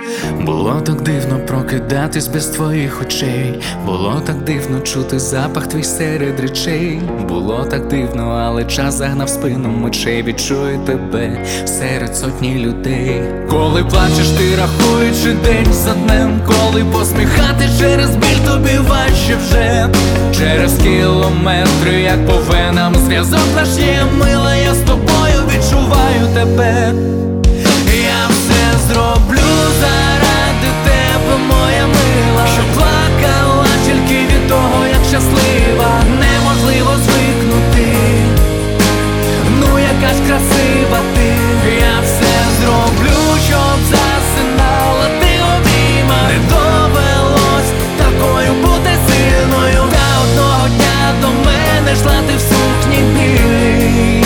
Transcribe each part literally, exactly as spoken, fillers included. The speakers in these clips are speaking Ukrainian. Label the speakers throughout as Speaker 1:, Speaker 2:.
Speaker 1: Було так дивно прокидатись без твоїх очей. Було так дивно чути запах твій серед речей. Було так дивно, але час загнав спину мечей. Відчую тебе серед сотні людей. Коли плачеш, ти рахуючи день за днем. Коли посміхати через біль тобі важче вже. Через кілометри, як по венам, зв'язок наш є, мила, я з тобою відчуваю тебе. Я все зроблю заради тебе, моя мила, що плакала тільки від того, як щаслива. Неможливо звикнути, ну яка ж красива ти. Я все зроблю, щоб засинала ти обійма. Не довелось такою бути сильною. Та одного дня до мене йшла ти в сукні білій.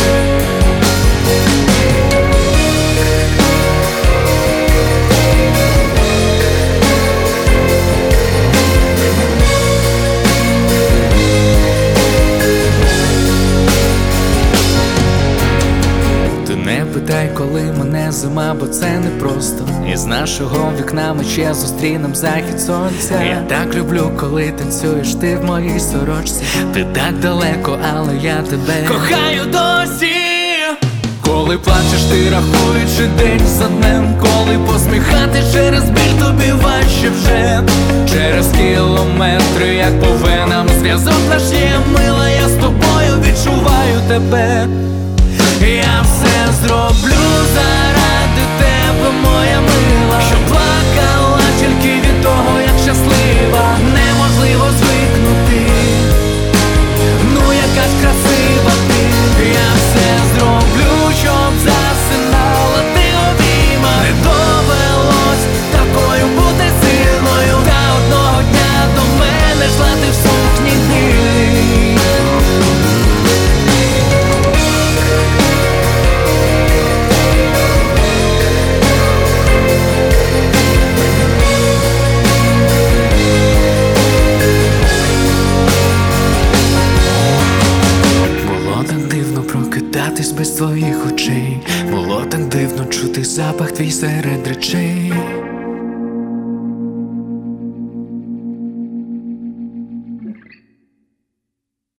Speaker 1: Не питай, коли мене зима, бо це не просто. Із нашого вікна ми ще зустрінем захід сонця. Я так люблю, коли танцюєш ти в моїй сорочці. Ти так далеко, але я тебе кохаю досі. Коли плачеш, ти рахуючи день за днем. Коли посміхати через біль тобі важче вже. Через кілометри, як по венам, зв'язок наш є, мила, я з тобою відчуваю тебе. Я все зроблю заради тебе, моя мила, що плакала тільки від того, як щаслива. Неможливо звикнути, ну яка ж красива ти. Я все зроблю, щоб засинала ти обійма. Не довелось такою бути сильною. Та одного дня до мене йшла ти в сукні білій. Прокидатись без твоїх очей. Було так дивно чути запах твій серед речей.